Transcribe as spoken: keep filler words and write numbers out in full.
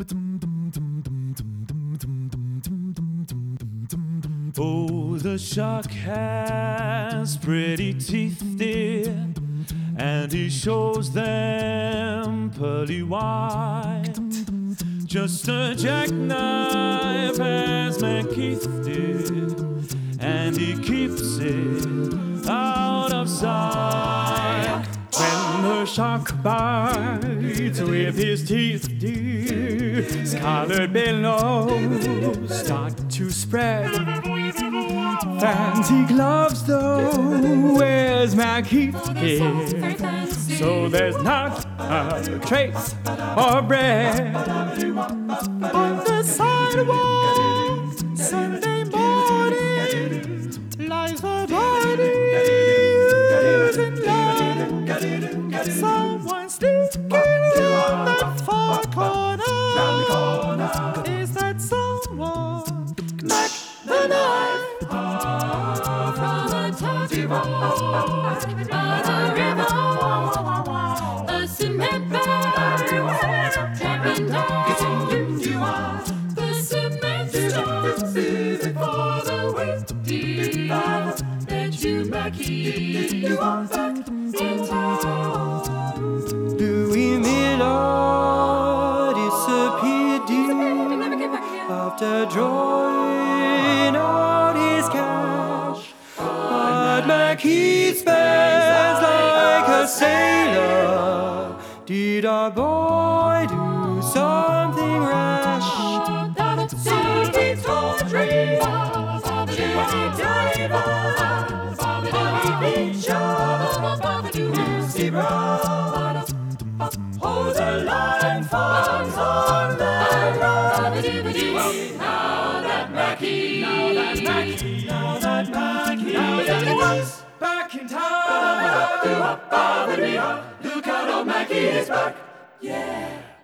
Oh, the shark has pretty teeth, dear, and he shows them pearly white. Just a jackknife has McKeith, dear, and he keeps it out of sight. When the shark bites with his teeth, dear, scarlet billows start to spread. Fancy gloves, though, wears McKeith here, so there's not a trace of bread. On the sidewalk, Sunday morning, lies a body in line. Someone sneaking in the far corner. Is that someone? Mac the knife. From the Tawdry Walk by the river, a cement bag tramping down. The cement just easy for the weight, dear. Bet you McKeith you are back in town. Louis Miller disappeared, dear, after drawing out his cash. But McKeith spends like a sailor. Did our boy do something rash? Dirty Tawdry, dirty diver, dirty shovel, Lucy Brown. Hold the line, falls on the road. Now that McKeith, now that McKeith, now that McKeith, now that he's back in town. Look out, old McKeith is back. Yeah.